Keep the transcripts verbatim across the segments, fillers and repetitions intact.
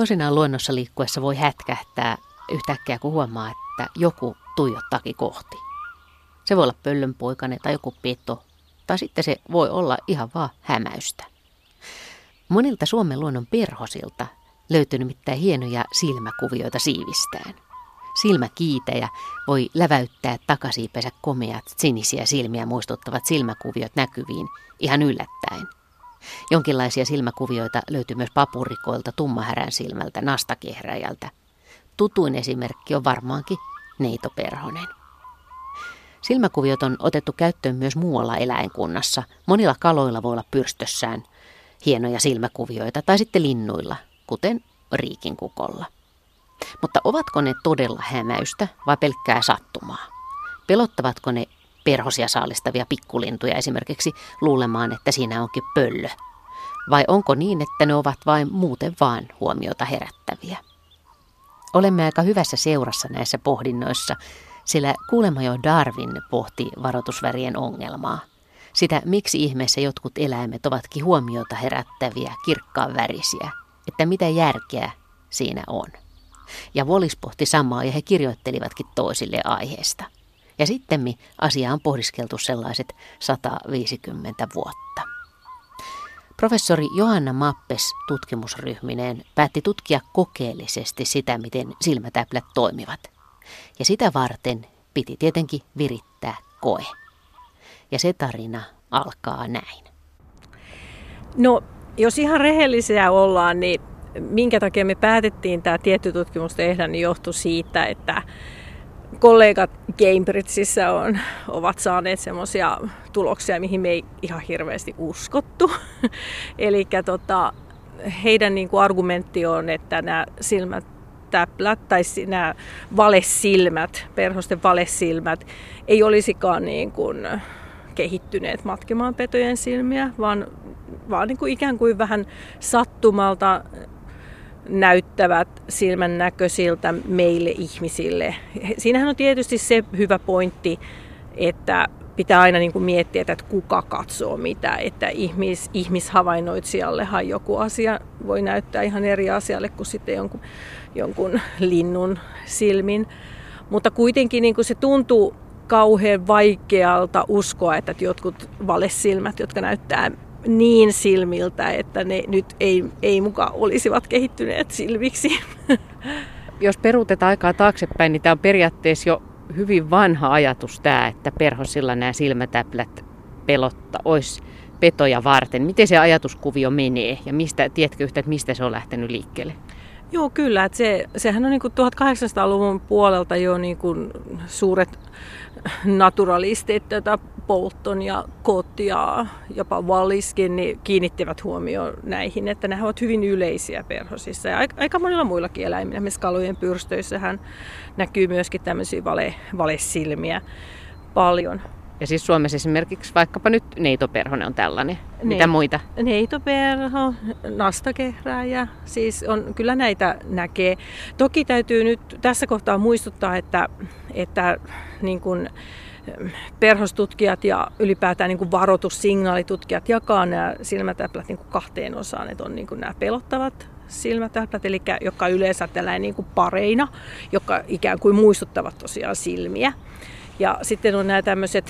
Toisinaan luonnossa liikkuessa voi hätkähtää yhtäkkiä, kun huomaa, että joku tuijottaakin kohti. Se voi olla pöllönpoikainen tai joku peto, tai sitten se voi olla ihan vaan hämäystä. Monilta Suomen luonnon perhosilta löytyy nimittäin hienoja silmäkuvioita siivistään. Silmäkiitäjä voi läväyttää takasiipensä komeat sinisiä silmiä muistuttavat silmäkuviot näkyviin ihan yllättäen. Jonkinlaisia silmäkuvioita löytyy myös papurikoilta, tummahärän silmältä, nastakehräjältä. Tutuin esimerkki on varmaankin neitoperhonen. Silmäkuviot on otettu käyttöön myös muualla eläinkunnassa. Monilla kaloilla voi olla pyrstössään hienoja silmäkuvioita tai sitten linnuilla, kuten riikinkukolla. Mutta ovatko ne todella hämäystä vai pelkkää sattumaa? Pelottavatko ne perhosia saalistavia pikkulintuja esimerkiksi luulemaan, että siinä onkin pöllö? Vai onko niin, että ne ovat vain muuten vaan huomiota herättäviä? Olemme aika hyvässä seurassa näissä pohdinnoissa, sillä kuulemma jo Darwin pohti varoitusvärien ongelmaa. Sitä, miksi ihmeessä jotkut eläimet ovatkin huomiota herättäviä, kirkkaan värisiä, että mitä järkeä siinä on. Ja Wallis pohti samaa ja he kirjoittelivatkin toisille aiheesta. Ja sittemmin asiaa on pohdiskeltu sellaiset sata viisikymmentä vuotta. Professori Johanna Mappes tutkimusryhmineen päätti tutkia kokeellisesti sitä, miten silmätäplät toimivat. Ja sitä varten piti tietenkin virittää koe. Ja se tarina alkaa näin. No, jos ihan rehellisiä ollaan, niin minkä takia me päätettiin tämä tietty tutkimus tehdä, niin johtui siitä, että kollegat Cambridgeissa on, ovat saaneet semmoisia tuloksia, mihin me ei ihan hirveästi uskottu. Eli tota, heidän niin kuin argumentti on, että nämä silmätäplät tai nämä valesilmät, perhosten valesilmät, ei olisikaan niin kuin kehittyneet matkimaan petojen silmiä, vaan, vaan niin kuin ikään kuin vähän sattumalta näyttävät silmän näköisiltä meille ihmisille. Siinähän on tietysti se hyvä pointti, että pitää aina niin kuin miettiä, että kuka katsoo mitä, että ihmis, ihmishavainnoitsijallehan joku asia voi näyttää ihan eri asialle kuin sitten jonkun, jonkun linnun silmin. Mutta kuitenkin niin kuin se tuntuu kauhean vaikealta uskoa, että jotkut valesilmät, jotka näyttää niin silmiltä, että ne nyt ei, ei mukaan olisivat kehittyneet silmiksi. Jos peruutetaan aikaa taaksepäin, niin tämä on periaatteessa jo hyvin vanha ajatus tämä, että perhosilla nämä silmätäplät pelotta olisi petoja varten. Miten se ajatuskuvio menee ja mistä, tiedätkö yhtä, että mistä se on lähtenyt liikkeelle? Joo, kyllä. Että se, sehän on niin kuin tuhatkahdeksansataaluvun puolelta jo niin kuin suuret naturalistit, tätä Bolton ja Cott ja jopa Walliskin, niin kiinnittivät huomioon näihin, että nämä ovat hyvin yleisiä perhosissa. Ja aika, aika monilla muillakin eläimillä, esimerkiksi kalojen pyrstöissähän näkyy myöskin tämmöisiä vale, valesilmiä paljon. Ja siis Suomessa esimerkiksi vaikkapa nyt neitoperhonen on tällainen. Mitä muita? Neitoperho, nastakehrääjä, siis on, kyllä näitä näkee. Toki täytyy nyt tässä kohtaa muistuttaa, että, että niin kuin perhostutkijat ja ylipäätään niin kuin varoitussignaalitutkijat jakaa nämä silmätäplät niin kuin kahteen osaan. Että on niin kuin nämä pelottavat silmätäplät, eli jotka yleensä tällainen niin kuin pareina, jotka ikään kuin muistuttavat tosiaan silmiä. Ja sitten on nämä tämmöiset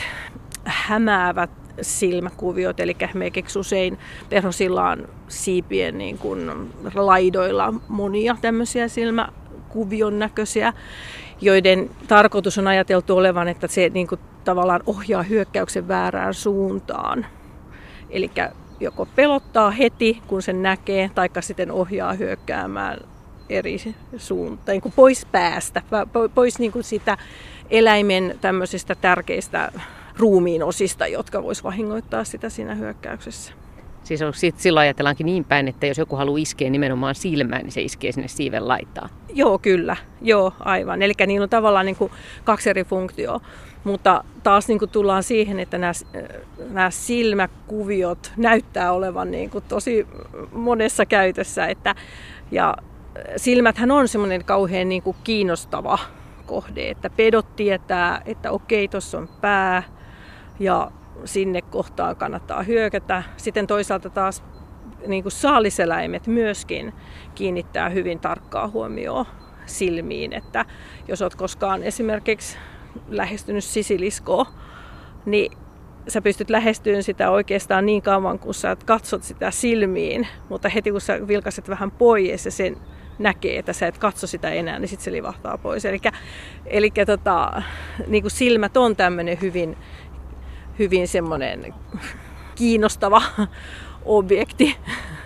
hämäävät silmäkuviot, eli esimerkiksi usein perhosilla on siipien niin kuin laidoilla monia tämmöisiä silmäkuvion näköisiä, joiden tarkoitus on ajateltu olevan, että se niin kuin tavallaan ohjaa hyökkäyksen väärään suuntaan. Eli joko pelottaa heti, kun sen näkee, taikka sitten ohjaa hyökkäämään eri suuntaan, niin kuin pois päästä, pois niin kuin sitä eläimen tämmöisistä tärkeistä ruumiin osista, jotka vois vahingoittaa sitä siinä hyökkäyksessä. Siis on, sit silloin ajatellaankin niin päin, että jos joku haluaa iskeä nimenomaan silmään, niin se iskee sinne siiven laitaan. Joo, kyllä. Joo, aivan. Eli niillä on tavallaan niin kuin kaksi eri funktioa. Mutta taas niin kuin tullaan siihen, että nämä, nämä silmäkuviot näyttää olevan niin kuin tosi monessa käytössä. Että, ja silmäthän on semmoinen kauhean niin kuin kiinnostava kohde, että pedot tietää, että okei, tuossa on pää ja sinne kohtaan kannattaa hyökätä. Sitten toisaalta taas niin kuin saaliseläimet myöskin kiinnittää hyvin tarkkaa huomioon silmiin, että jos olet koskaan esimerkiksi lähestynyt sisiliskoa, niin sä pystyt lähestyyn sitä oikeastaan niin kauan, kun sä katsot sitä silmiin, mutta heti kun sä vilkaiset vähän pois ja sen näkee, että sä et katso sitä enää, niin sitten se livahtaa pois. Eli, eli tota, niin kuin silmät on tämmöinen hyvin, hyvin semmoinen kiinnostava objekti.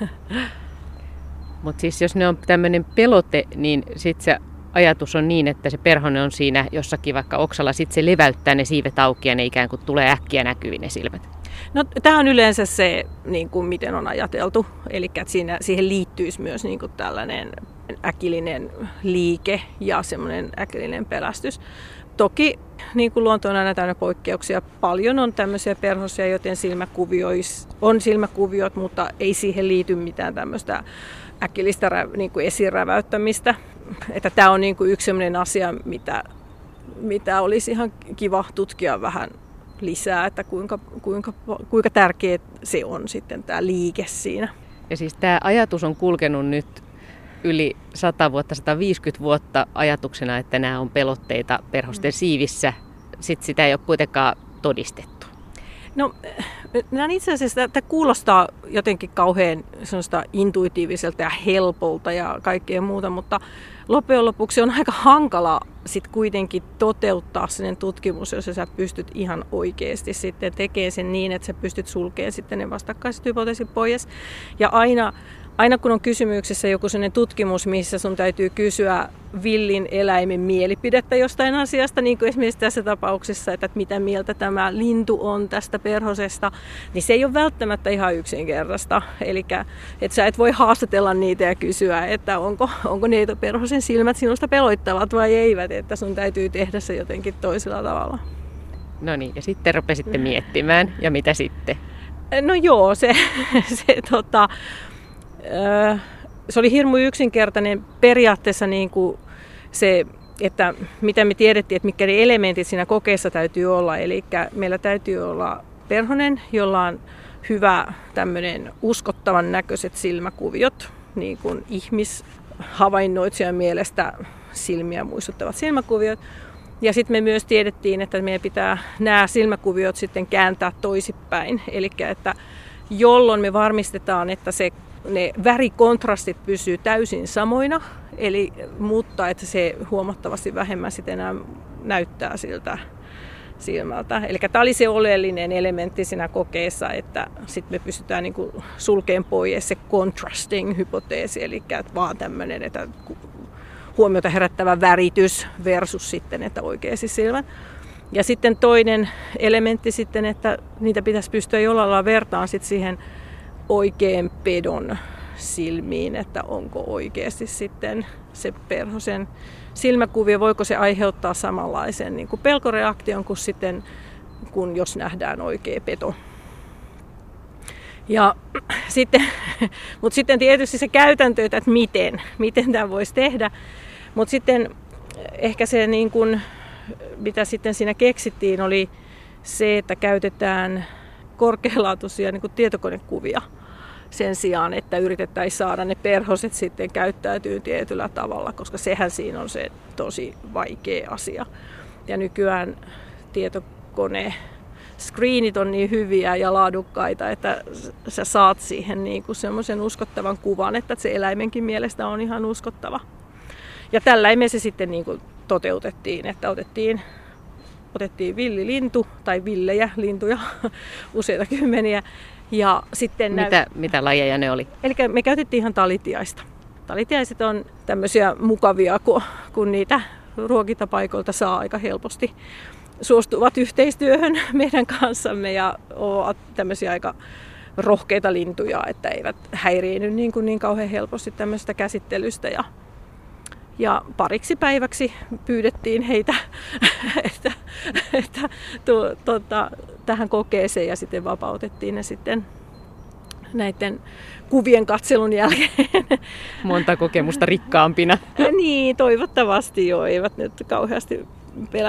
Mutta siis jos ne on tämmöinen pelote, niin sitten se ajatus on niin, että se perhonen on siinä jossakin vaikka oksalla, sitten se leväyttää ne siivet auki ja ne ikään kuin tulee äkkiä näkyviin ne silmät. No, tämä on yleensä se, niin kuin miten on ajateltu, eli että siinä, siihen liittyisi myös niin kuin tällainen äkillinen liike ja semmoinen äkillinen pelästys. Toki niin kuin luonto on aina täynnä poikkeuksia. Paljon on tämmöisiä perhosia, joten on silmäkuviot, mutta ei siihen liity mitään tämmöistä äkillistä niin kuin esiräväyttämistä. Että tämä on niin kuin yksi sellainen asia, mitä, mitä olisi ihan kiva tutkia vähän lisää, että kuinka, kuinka, kuinka tärkeä se on sitten tämä liike siinä. Ja siis tämä ajatus on kulkenut nyt yli sata vuotta, sata viisikymmentä vuotta ajatuksena, että nämä on pelotteita perhosten siivissä. Sitten sitä ei ole kuitenkaan todistettu. No, nämä itse asiassa tämä kuulostaa jotenkin kauhean intuitiiviselta ja helpolta ja kaikkea muuta, mutta loppujen lopuksi on aika hankala sit kuitenkin toteuttaa sen tutkimus, jos sä pystyt ihan oikeasti sitten tekemään sen niin, että sä pystyt sulkemaan sitten ne vastakkaiset hypoteesit pois. Ja aina, aina kun on kysymyksessä joku sellainen tutkimus, missä sun täytyy kysyä villin eläimen mielipidettä jostain asiasta, niin kuin esimerkiksi tässä tapauksessa, että mitä mieltä tämä lintu on tästä perhosesta, niin se ei ole välttämättä ihan yksinkertaista. Eli että sä et voi haastatella niitä ja kysyä, että onko, onko neitoperhosen silmät sinusta peloittavat vai eivät, että sun täytyy tehdä se jotenkin toisella tavalla. No niin, ja sitten rupesitte miettimään, ja mitä sitten? No joo, se, se tota... Öö, Se oli hirmu yksinkertainen periaatteessa niin kuin se, että mitä me tiedettiin, että mitkä ne elementit siinä kokeessa täytyy olla. Eli meillä täytyy olla perhonen, jolla on hyvä tämmöinen uskottavan näköiset silmäkuviot, niin kuin ihmishavainnoitsijan mielestä silmiä muistuttavat silmäkuviot. Ja sitten me myös tiedettiin, että meidän pitää nämä silmäkuviot sitten kääntää toisinpäin. Eli että jolloin me varmistetaan, että se ne värikontrastit pysyy täysin samoina, eli, mutta että se huomattavasti vähemmän sitten enää näyttää siltä silmältä. Eli tämä oli se oleellinen elementti siinä kokeessa, että sitten me pystytään niin kuin sulkemaan pois se contrasting-hypoteesi, eli että vaan tämmöinen, että huomiota herättävä väritys versus sitten, että oikeasti silmät. Ja sitten toinen elementti sitten, että niitä pitäisi pystyä jollain lailla vertaan sitten siihen oikein pedon silmiin, että onko oikeasti sitten se perhosen silmäkuvio, voiko se aiheuttaa samanlaisen niin kuin pelkoreaktion kuin sitten, kun jos nähdään oikea peto. Ja sitten, mutta sitten tietysti se käytäntö, että miten, miten tämä voisi tehdä, mutta sitten ehkä se, niin kuin, mitä sitten siinä keksittiin, oli se, että käytetään korkealaatuisia niin kuin tietokonekuvia sen sijaan, että yritettäisiin saada ne perhoset sitten käyttäytyy tietyllä tavalla, koska sehän siinä on se tosi vaikea asia. Ja nykyään tietokone screenit on niin hyviä ja laadukkaita, että sä saat siihen niin kuin semmoisen uskottavan kuvan, että se eläimenkin mielestä on ihan uskottava. Ja tällä me se sitten niin kuin toteutettiin, että otettiin Otettiin villilintu tai villejä, lintuja, useita kymmeniä. Ja sitten mitä, näyt... mitä lajeja ne oli? Eli me käytettiin ihan talitiaista. Talitiaiset on tämmöisiä mukavia, kun, kun niitä ruokintapaikoilta saa aika helposti. Suostuvat yhteistyöhön meidän kanssamme ja ovat tämmöisiä aika rohkeita lintuja, että eivät häiriinny niin, kuin niin kauhean helposti tämmöistä käsittelystä. Ja Ja pariksi päiväksi pyydettiin heitä että, että, tu, tuota, tähän kokeeseen ja sitten vapautettiin ne sitten näiden kuvien katselun jälkeen. Monta kokemusta rikkaampina. Niin, toivottavasti jo. Eivät nyt kauheasti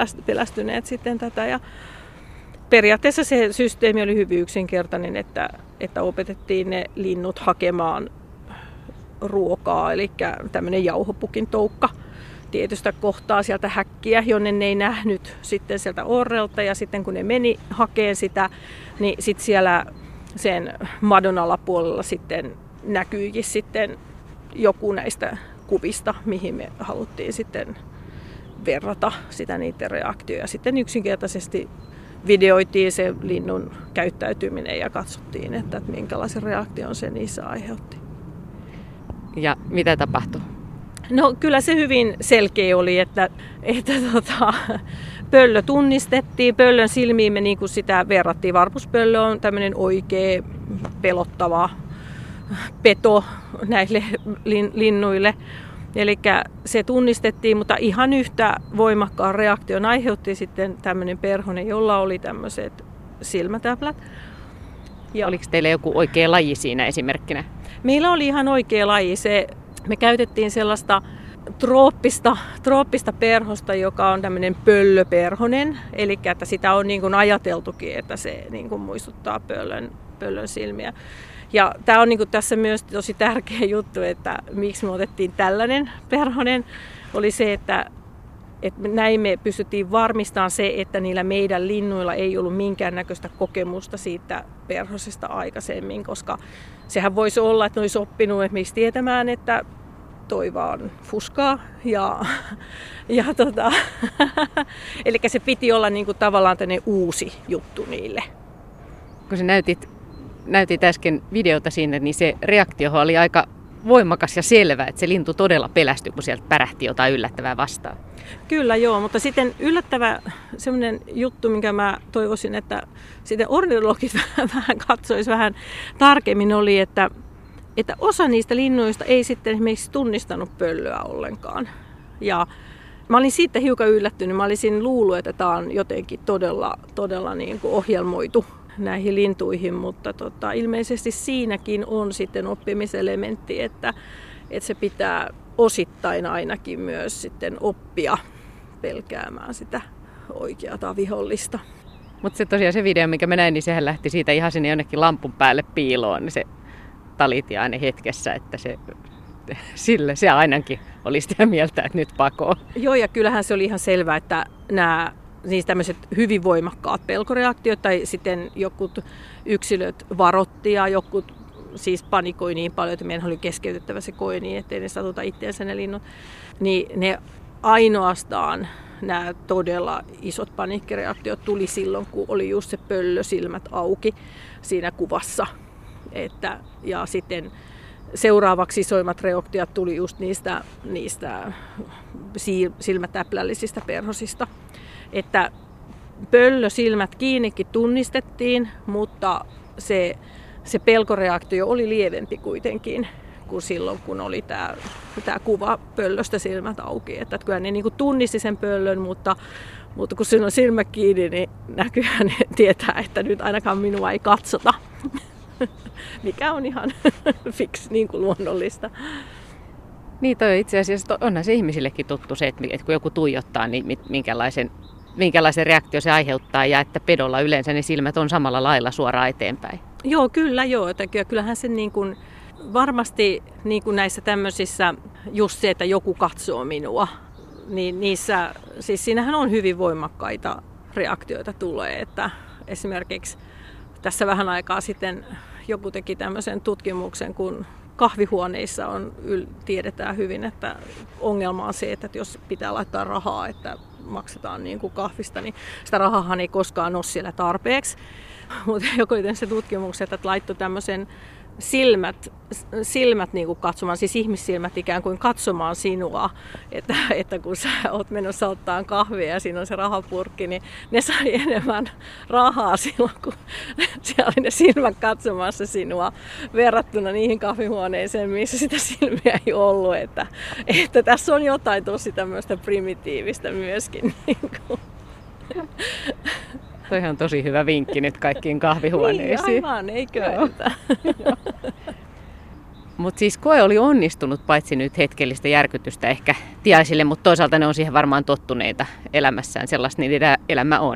pelästyneet sitten tätä. Ja periaatteessa se systeemi oli hyvin yksinkertainen, että että opetettiin ne linnut hakemaan ruokaa, eli tämmöinen jauhopukin toukka tietystä kohtaa sieltä häkkiä, jonne ne ei nähnyt sitten sieltä orrelta, ja sitten kun ne meni hakeen sitä, niin sitten siellä sen madon alapuolella sitten näkyykin sitten joku näistä kuvista, mihin me haluttiin sitten verrata sitä niiden reaktioja. Sitten yksinkertaisesti videoitiin se linnun käyttäytyminen ja katsottiin, että minkälaisen reaktion se niissä aiheutti. Ja mitä tapahtui? No kyllä se hyvin selkeä oli, että, että tota, pöllö tunnistettiin. Pöllön silmiin me niin kuin sitä verrattiin. Varpuspöllö on tämmöinen oikea pelottava peto näille linnuille. Eli se tunnistettiin, mutta ihan yhtä voimakkaan reaktion aiheutti sitten tämmöinen perhonen, jolla oli tämmöiset silmätäplät. Ja oliko teillä joku oikea laji siinä esimerkkinä? Meillä oli ihan oikea laji. Se, me käytettiin sellaista trooppista, trooppista perhosta, joka on tämmöinen pöllöperhonen. Eli että sitä on niin kuin ajateltukin, että se niin kuin muistuttaa pöllön, pöllön silmiä. Ja tämä on niin kuin tässä myös tosi tärkeä juttu, että miksi me otettiin tällainen perhonen, oli se, että, että näin me pystyttiin varmistamaan se, että niillä meidän linnuilla ei ollut minkäännäköistä kokemusta siitä perhosesta aikaisemmin, koska sehän voisi olla, että ne olisi oppinut esimerkiksi tietämään, että toi vaan fuskaa. Ja, ja tota, eli se piti olla niin kuin tavallaan tämmöinen uusi juttu niille. Kun sä näytit, näytit äsken videota siinä, niin se reaktio oli aika voimakas ja selvä, että se lintu todella pelästyi, kun sieltä pärähti jotain yllättävää vastaan. Kyllä joo, mutta sitten yllättävä semmoinen juttu, minkä mä toivoisin, että sitten ornitologit vähän katsoisi vähän tarkemmin, oli, että, että osa niistä linnuista ei sitten esimerkiksi tunnistanut pöllöä ollenkaan. Ja mä olin siitä hiukan yllättynyt. Mä olisin luullut, että tämä on jotenkin todella, todella niin kuin ohjelmoitu näihin lintuihin, mutta tota, ilmeisesti siinäkin on sitten oppimiselementti, että, että se pitää osittain ainakin myös sitten oppia pelkäämään sitä oikeata vihollista. Mutta se tosiaan se video, mikä mä näin, niin sehän lähti siitä ihan sinne jonnekin lampun päälle piiloon, niin se taliti aina hetkessä, että se, sille se ainakin oli sitä mieltä, että nyt pakoon. Joo, ja kyllähän se oli ihan selvää, että nämä siis tämmöiset hyvin voimakkaat pelkoreaktiot tai sitten jokut yksilöt varotti ja jokut siis panikoi niin paljon, että meidän oli keskeytettävä se koini, ettei ne satuta itseensä ne linnut. Niin ne ainoastaan nämä todella isot paniikkireaktiot tuli silloin, kun oli just se pöllö silmät auki siinä kuvassa. Että, ja sitten seuraavaksi isoimmat reaktiot tuli just niistä, niistä silmätäplällisistä perhosista. Että pöllösilmät kiinnikin tunnistettiin, mutta se, se pelkoreaktio oli lievempi kuitenkin kuin silloin, kun oli tämä, tämä kuva pöllöstä silmät auki. Että kyllä ne niin kuin tunnisti sen pöllön, mutta, mutta kun siinä on silmä kiinni, niin näkyyhän ne tietää, että nyt ainakaan minua ei katsota. Mikä on ihan fix, niin kuin luonnollista. Niin toi itse asiassa onhan se ihmisillekin tuttu se, että kun joku tuijottaa, niin minkälaisen, minkälaisen reaktio se aiheuttaa ja että pedolla yleensä ne silmät on samalla lailla suoraan eteenpäin. Joo, kyllä joo. Että kyllähän se niin kuin, varmasti niin kuin näissä tämmöisissä just se, että joku katsoo minua, niin niissä, siis siinähän on hyvin voimakkaita reaktioita tulee, että esimerkiksi tässä vähän aikaa sitten joku teki tämmöisen tutkimuksen, kun kahvihuoneissa on, tiedetään hyvin, että ongelma on se, että jos pitää laittaa rahaa, että maksetaan niin kuin kahvista, niin sitä rahahan ei koskaan ole siellä tarpeeksi. Mutta joku teki se tutkimuksen, että laittoi tämmöisen silmät, silmät niin kuin katsomaan, siis ihmissilmät ikään kuin katsomaan sinua, että, että kun sä oot menossa ottaa kahvia ja siinä on se rahapurkki, niin ne sai enemmän rahaa silloin, kun siellä oli ne silmät katsomassa sinua verrattuna niihin kahvihuoneeseen, missä sitä silmiä ei ollut, että, että tässä on jotain tosi tämmöistä primitiivistä myöskin. Niin kuin. Toihan on tosi hyvä vinkki nyt kaikkiin kahvihuoneisiin. Niin, aivan, eikö? Mutta siis koe oli onnistunut, paitsi nyt hetkellistä järkytystä ehkä tiaisille, mutta toisaalta ne on siihen varmaan tottuneita elämässään, sellaista niiden elämä on.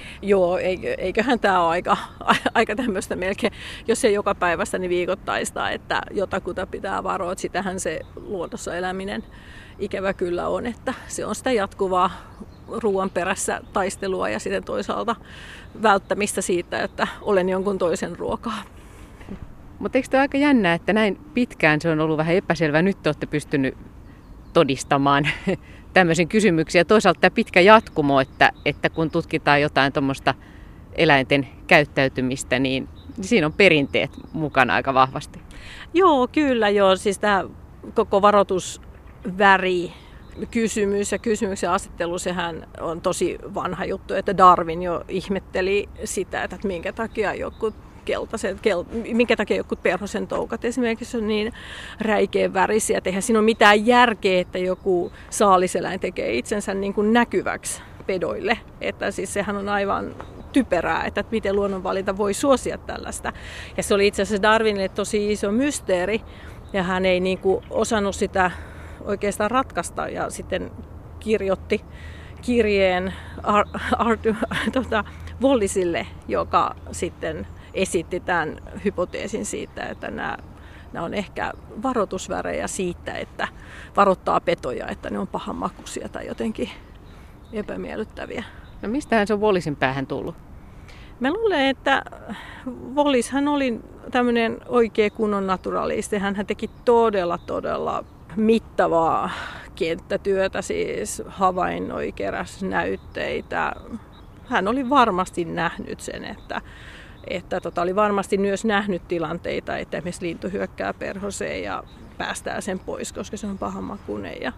Joo, eiköhän tämä ole aika, aika tämmöistä melkein, jos ei joka päivästä, niin viikoittaista, että jotakuta pitää varoa. Että sitähän se luonnossa eläminen ikävä kyllä on, että se on sitä jatkuvaa ruoan perässä taistelua ja sitten toisaalta välttämistä siitä, että olen jonkun toisen ruokaa. Mutta eikö tämä aika jännää, että näin pitkään se on ollut vähän epäselvää. Nyt te olette pystynyt todistamaan tämmöisen kysymyksen. Ja toisaalta tämä pitkä jatkumo, että, että kun tutkitaan jotain tuommoista eläinten käyttäytymistä, niin siinä on perinteet mukana aika vahvasti. Joo, kyllä joo. Siis tämä koko varoitusväri kysymys ja kysymyksen asettelu, sehän on tosi vanha juttu, että Darwin jo ihmetteli sitä, että minkä takia joku keltaiset, kel, minkä takia jotkut perhosen toukat esimerkiksi on niin räikeän värisiä. Eihän siinä ole mitään järkeä, että joku saaliseläin tekee itsensä niin kuin näkyväksi pedoille. Että siis sehän on aivan typerää, että miten luonnonvalinta voi suosia tällaista. Ja se oli itse asiassa Darwinille tosi iso mysteeri, ja hän ei niin kuin osannut sitä oikeastaan ratkaista, ja sitten kirjoitti kirjeen Ar- Arthur tota, Wallisille, joka sitten esitti tämän hypoteesin siitä, että nämä, nämä on ehkä varoitusvärejä siitä, että varoittaa petoja, että ne on pahanmakuisia tai jotenkin epämiellyttäviä. No mistähän se on Wallisin päähän tullut? Mä luulen, että Wallis hän oli tämmöinen oikea kunnon naturalisti. Hän teki todella, todella mittavaa kenttätyötä, siis havainnoi, keräsi näytteitä. Hän oli varmasti nähnyt sen, että Että tota, oli varmasti myös nähnyt tilanteita, että esimerkiksi lintu hyökkää perhoseen ja päästää sen pois, koska se on pahanmakuinen. Ja,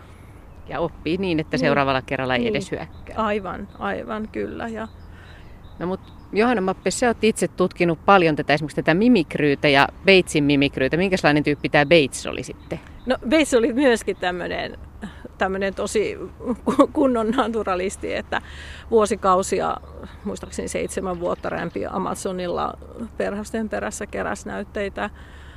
ja oppii niin, että seuraavalla niin, kerralla ei niin, edes hyökkää. Aivan, aivan kyllä. Ja... No, mutta Johanna Mappes, sä oot itse tutkinut paljon tätä, esimerkiksi tätä mimikryytä ja Batesin mimikryytä. Minkälainen tyyppi tämä Bates oli sitten? No Bates oli myöskin tämmöinen tämmöinen tosi kunnon naturalisti, että vuosikausia, muistaakseni seitsemän vuotta rämpi Amazonilla perhosten perässä, keräsi näytteitä.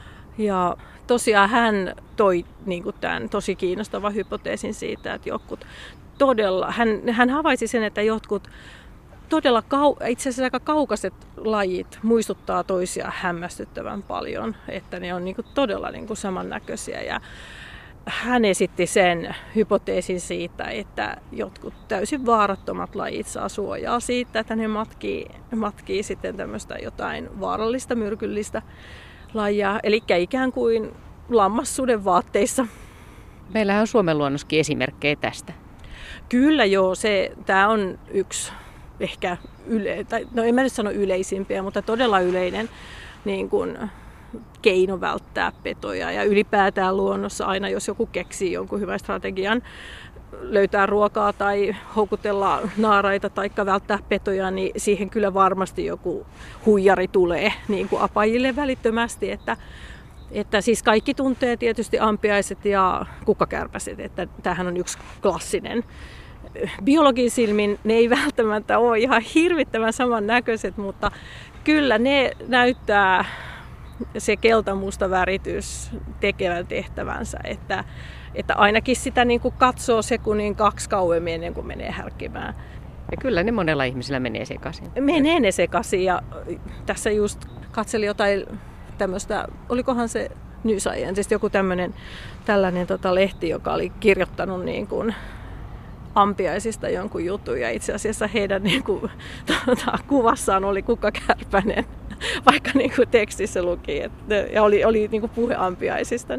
Ja tosiaan hän toi niin kuin tämän tosi kiinnostavan hypoteesin siitä, että jotkut todella, hän, hän havaitsi sen, että jotkut todella kau, itse asiassa aika kaukaiset lajit muistuttaa toisia hämmästyttävän paljon, että ne on niin kuin todella niin kuin samannäköisiä. Ja hän esitti sen hypoteesin siitä, että jotkut täysin vaarattomat lajit saa suojaa siitä, että ne matkii, matkii sitten tämmöistä jotain vaarallista, myrkyllistä lajia, eli ikään kuin lammassuden vaatteissa. Meillähän on Suomen luonnossakin esimerkkejä tästä. Kyllä joo, se, tämä on yksi ehkä, yle, tai, no en mä nyt sano yleisimpiä, mutta todella yleinen niin kuin keino välttää petoja. Ja ylipäätään luonnossa aina, jos joku keksii jonkun hyvän strategian löytää ruokaa tai houkutella naaraita tai välttää petoja, niin siihen kyllä varmasti joku huijari tulee niin kuin apajille välittömästi. Että, että siis kaikki tuntee tietysti ampiaiset ja kukkakärpäset, että tämähän on yksi klassinen. Biologin silmin ne ei välttämättä ole ihan hirvittävän samannäköiset, mutta kyllä ne näyttää se keltamusta väritys tekevän tehtävänsä, että, että ainakin sitä niin kuin katsoo sekunnin kaksi kauemmin ennen kuin menee härkkimään. Ja kyllä ne monella ihmisellä menee sekaisin. Menee ne sekaisin, ja tässä just katselin jotain tämmöistä, olikohan se New Science, siis joku tämmöinen tällainen tota lehti, joka oli kirjoittanut niin kuin ampiaisista jonkun jutun, ja itse asiassa heidän niin kuin, tuota, kuvassaan oli kukkakärpänen, vaikka niin kuin tekstissä luki, että, ja oli, oli niin kuin puhe ampiaisista.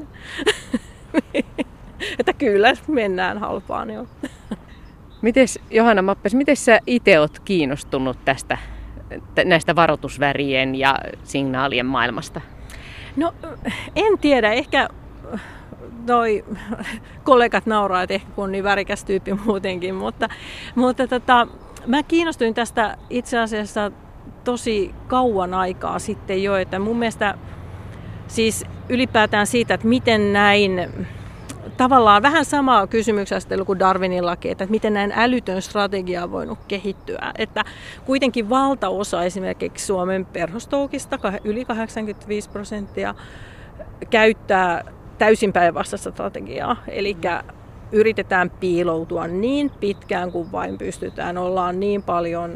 Että kyllä mennään halpaan jo. Mites, Johanna Mappes, miten sä itse oot kiinnostunut tästä, näistä varoitusvärien ja signaalien maailmasta? No en tiedä, ehkä noi kollegat nauraa, että ehkä kun on niin värikäs tyyppi muutenkin, mutta, mutta tota, mä kiinnostuin tästä itse asiassa tosi kauan aikaa sitten jo, että mun mielestä siis ylipäätään siitä, että miten näin, tavallaan vähän sama kysymyksestä kuin Darwinillakin, että miten näin älytön strategia on voinut kehittyä. Että kuitenkin valtaosa esimerkiksi Suomen perhostoukista, yli kahdeksankymmentäviisi prosenttia, käyttää täysin päinvastaista strategiaa. Eli yritetään piiloutua niin pitkään kuin vain pystytään. Ollaan niin paljon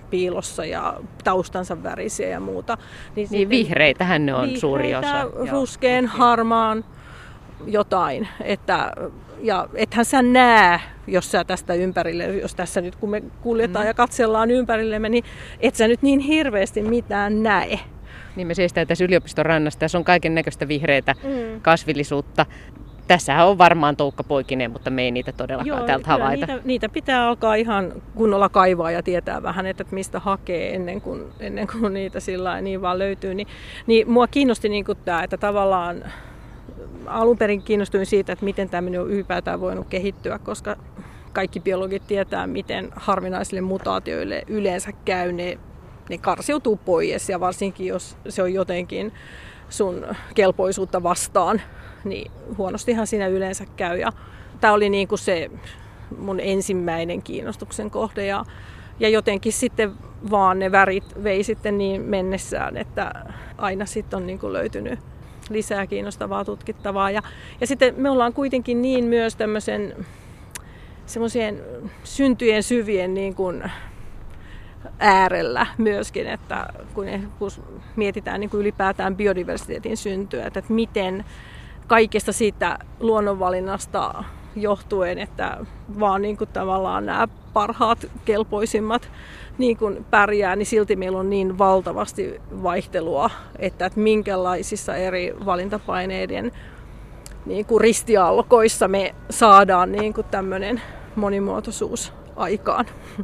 piilossa ja taustansa värisiä ja muuta. Niin, niin vihreitähän ne on vihreitä, suuri osa. Ruskeen, okay. harmaan, jotain. Että, ja ethän sä näe, jos sä tästä ympärille, jos tässä nyt kun me kuljetaan mm. ja katsellaan ympärillemme, niin et sä nyt niin hirveästi mitään näe. Niin me seistään tässä yliopiston rannassa. Tässä on kaiken näköistä vihreitä mm. kasvillisuutta. Tässähän on varmaan toukkapoikineen, mutta me ei niitä todellakaan Joo, täältä havaita. Niitä, niitä pitää alkaa ihan kunnolla kaivaa ja tietää vähän, että mistä hakee ennen kuin, ennen kuin niitä sillä niin vaan löytyy. Niin, niin mua kiinnosti niin kuin tämä, että tavallaan alun perin kiinnostuin siitä, että miten tämmöinen on ylipäätään voinut kehittyä, koska kaikki biologit tietää, miten harvinaisille mutaatioille yleensä käy. Ne, ne karsiutuu pois ja varsinkin jos se on jotenkin sun kelpoisuutta vastaan, niin huonostihan siinä yleensä käy. Ja tämä oli niin kuin se mun ensimmäinen kiinnostuksen kohde ja, ja jotenkin sitten vaan ne värit vei sitten niin mennessään, että aina sitten on niin kuin löytynyt lisää kiinnostavaa tutkittavaa. Ja, ja sitten me ollaan kuitenkin niin myös tämmöisen semmoisien syntyjen syvien niin kuin äärellä myöskin, että kun, kun mietitään niin kuin ylipäätään biodiversiteetin syntyä, että, että miten kaikesta siitä luonnonvalinnasta johtuen, että vaan niin kuin tavallaan nämä parhaat, kelpoisimmat niin kuin pärjää, niin silti meillä on niin valtavasti vaihtelua, että, että minkälaisissa eri valintapaineiden niin kuin ristialkoissa me saadaan niin kuin tämmöinen monimuotoisuus aikaan.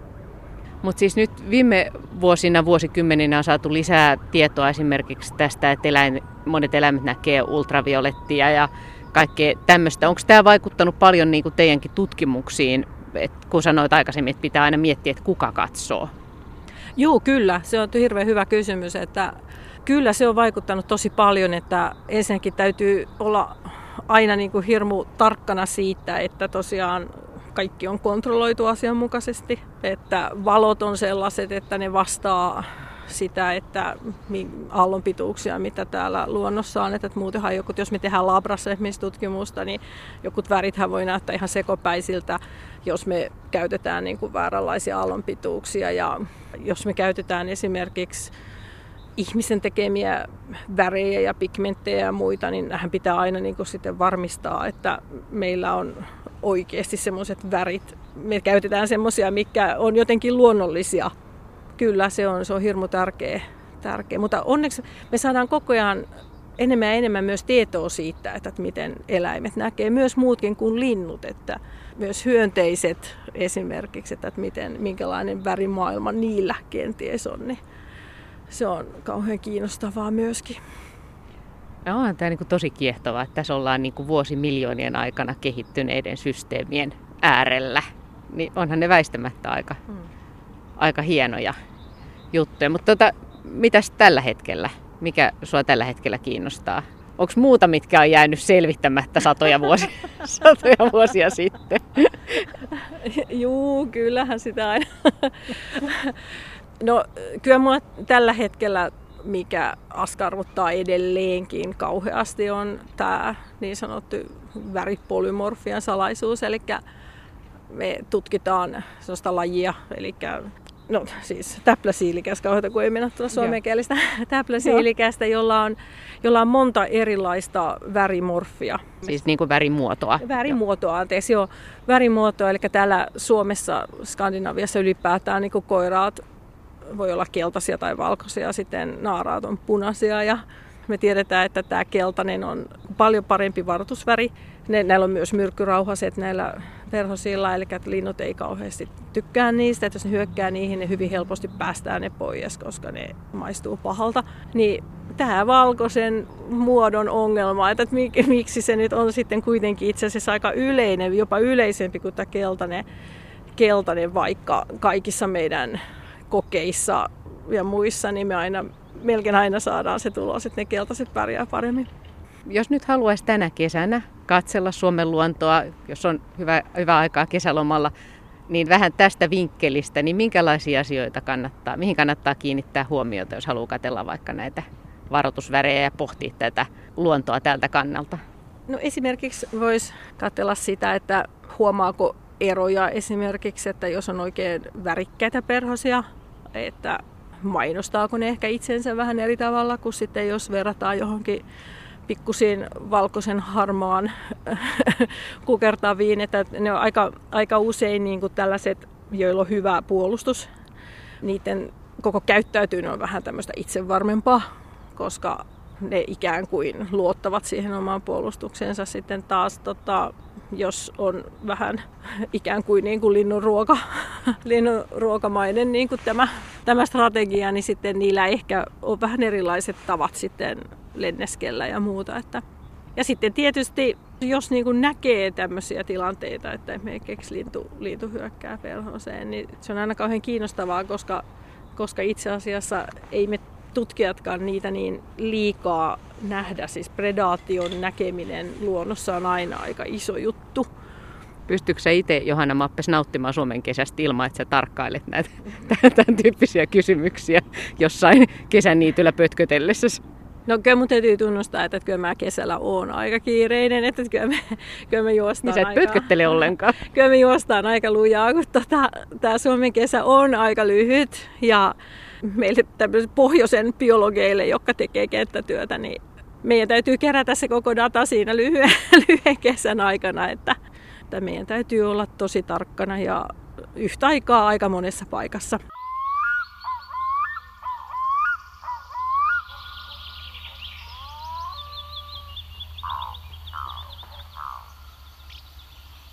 Mutta siis nyt viime vuosina, vuosikymmeninä on saatu lisää tietoa esimerkiksi tästä, että eläin, monet eläimet näkee ultraviolettia ja kaikkea tämmöistä. Onko tämä vaikuttanut paljon niin kuin teidänkin tutkimuksiin, et kun sanoit aikaisemmin, että pitää aina miettiä, että kuka katsoo? Joo, kyllä. Se on hirveän hyvä kysymys. Että kyllä se on vaikuttanut tosi paljon, että ensinnäkin täytyy olla aina niin kuin hirmu tarkkana siitä, että tosiaan kaikki on kontrolloitu asianmukaisesti, että valot on sellaiset, että ne vastaa sitä, että aallonpituuksia, mitä täällä luonnossa on. Että muutenhan jokut, jos me tehdään labrassa esimerkiksi tutkimusta, niin jokut värithän voi näyttää ihan sekopäisiltä, jos me käytetään niin kuin vääränlaisia aallonpituuksia. Ja jos me käytetään esimerkiksi ihmisen tekemiä värejä ja pigmenttejä ja muita, niin nämähän pitää aina niin kuin sitten varmistaa, että meillä on oikeasti semmoiset värit. Me käytetään semmoisia, mikä on jotenkin luonnollisia. Kyllä, se on, se on hirmu tärkeä, tärkeä. Mutta onneksi me saadaan koko ajan enemmän ja enemmän myös tietoa siitä, että miten eläimet näkee, myös muutkin kuin linnut, että myös hyönteiset esimerkiksi, että miten, minkälainen värimaailma niillä kenties on, niin se on kauhean kiinnostavaa myöskin. Ja onhan tämä niin tosi kiehtovaa, että tässä ollaan niin vuosimiljoonien aikana kehittyneiden systeemien äärellä. Niin onhan ne väistämättä aika, hmm. aika hienoja juttuja. Mutta tota, mitäs tällä hetkellä? Mikä sua tällä hetkellä kiinnostaa? Onko muuta, mitkä on jäänyt selvittämättä satoja vuosia, satoja vuosia sitten? Juu, kyllähän sitä aina. No kyllä mulla tällä hetkellä, mikä askarruttaa edelleenkin kauheasti, on tämä niin sanottu väripolymorfian salaisuus. Eli me tutkitaan sellaista lajia, eli no siis täpläsiilikäs, kauheita kun ei mennä tuolla suomenkielistä täpläsiilikästä, jolla on, jolla on monta erilaista värimorfia. Siis niin kuin värimuotoa. Värimuotoa, anteeksi, joo. Värimuotoa, eli täällä Suomessa, Skandinaviassa ylipäätään niin kuin koiraat voi olla keltaisia tai valkoisia, sitten naaraat on punaisia ja me tiedetään, että tämä keltainen on paljon parempi varoitusväri. Ne, näillä on myös myrkkyrauhaset näillä perhosilla, eli että linnut ei kauheasti tykkää niistä, että jos ne hyökkää niihin, ne hyvin helposti päästään ne pois, koska ne maistuu pahalta. Niin tämä valkoisen muodon ongelma, että miksi se nyt on sitten kuitenkin itse asiassa aika yleinen, jopa yleisempi kuin tämä keltainen, keltainen vaikka kaikissa meidän kokeissa ja muissa, niin me aina, melkein aina saadaan se tulos, että ne keltaiset pärjää paremmin. Jos nyt haluaisi tänä kesänä katsella Suomen luontoa, jos on hyvä, hyvä aikaa kesälomalla, niin vähän tästä vinkkelistä, niin minkälaisia asioita kannattaa, mihin kannattaa kiinnittää huomiota, jos haluaa katsella vaikka näitä varoitusvärejä ja pohtia tätä luontoa tältä kannalta? No esimerkiksi voisi katsella sitä, että huomaako eroja esimerkiksi, että jos on oikein värikkäitä perhosia että mainostaako ne ehkä itsensä vähän eri tavalla kuin sitten jos verrataan johonkin pikkusin valkoisen harmaan kukertaviin, että ne on aika, aika usein niin kuin tällaiset, joilla on hyvä puolustus. Niiden koko käyttäytyminen on vähän tämmöistä itsevarmempaa, koska ne ikään kuin luottavat siihen omaan puolustukseensa. Sitten taas, tota, jos on vähän ikään kuin, niin kuin linnunruoka, linnunruokamainen niin kuin tämä, tämä strategia, niin sitten niillä ehkä on vähän erilaiset tavat sitten lenneskellä ja muuta. Että. Ja sitten tietysti, jos niin kuin näkee tämmöisiä tilanteita, että esimerkiksi lintu, lintu hyökkää perhoseen, niin se on aina kauhean kiinnostavaa, koska, koska itse asiassa ei me tutkijatkaan niitä niin liikaa nähdä. Siis predaation näkeminen luonnossa on aina aika iso juttu. Pystytkö sä itse, Johanna Mappes, nauttimaan Suomen kesästä ilman, että sä tarkkailet näitä tämän tyyppisiä kysymyksiä jossain kesäniityllä pötkötellessäsi? No kyllä mun täytyy tunnustaa, että kyllä mä kesällä oon aika kiireinen, että kyllä me, kyllä me juostaan niin sä et aika... pötköttele ollenkaan. Kyllä me juostaan aika lujaa, kun tota, tää Suomen kesä on aika lyhyt ja meille tämmöisille pohjoisen biologeille, jotka tekee kenttätyötä, niin meidän täytyy kerätä se koko data siinä lyhyen, lyhyen kesän aikana, että, että meidän täytyy olla tosi tarkkana ja yhtä aikaa aika monessa paikassa.